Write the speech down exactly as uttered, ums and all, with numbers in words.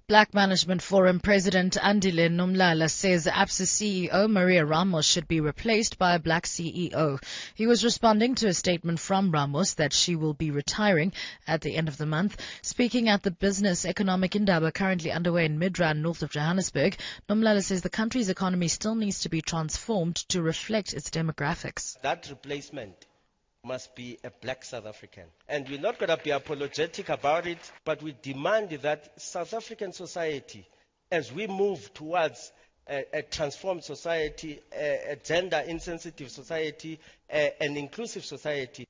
Black Management Forum President Andile Nomlala says ABSA C E O Maria Ramos should be replaced by a black C E O. He was responding to a statement from Ramos that she will be retiring at the end of the month. Speaking at the Business Economic Indaba currently underway in Midrand, north of Johannesburg, Nomlala says the country's economy still needs to be transformed to reflect its demographics. That replacement must be a black South African. And we're not going to be apologetic about it, but we demand that South African society, as we move towards a, a transformed society, a, a gender-insensitive society, a, an inclusive society,